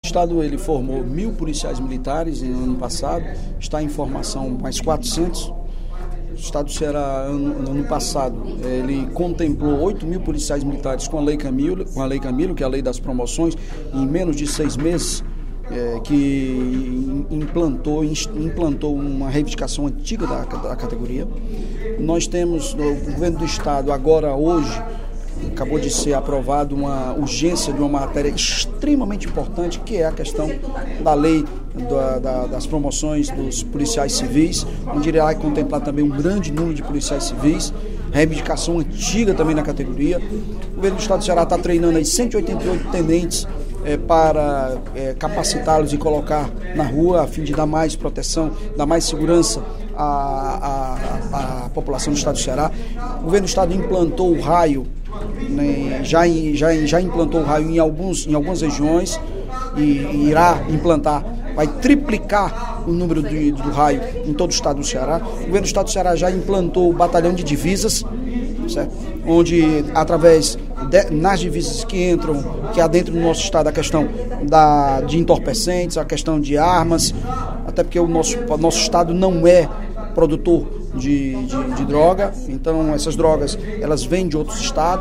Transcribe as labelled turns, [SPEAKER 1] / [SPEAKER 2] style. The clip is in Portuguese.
[SPEAKER 1] Estado ele formou 1.000 policiais militares no ano passado, está em formação mais 400. O Estado do Ceará, no ano passado, ele contemplou 8.000 policiais militares com a Lei Camilo, que é a lei das promoções, em menos de 6 meses, que implantou uma reivindicação antiga da categoria. Nós temos, no governo do Estado, agora hoje, acabou de ser aprovada uma urgência de uma matéria extremamente importante, que é a questão da lei das promoções dos policiais civis, onde irá contemplar também um grande número de policiais civis, reivindicação antiga também na categoria. O governo do Estado do Ceará está treinando aí 188 tenentes para capacitá-los e colocar na rua, a fim de dar mais proteção, dar mais segurança à população do Estado do Ceará. O governo do Estado implantou o raio, né, já implantou o raio em algumas regiões e irá implantar, vai triplicar o número do raio em todo o Estado do Ceará. O governo do Estado do Ceará já implantou o batalhão de divisas, certo? Onde, através nas divisas que há dentro do nosso Estado, a questão de entorpecentes, a questão de armas, até porque o nosso Estado não é produtor de droga, então essas drogas elas vêm de outros estados.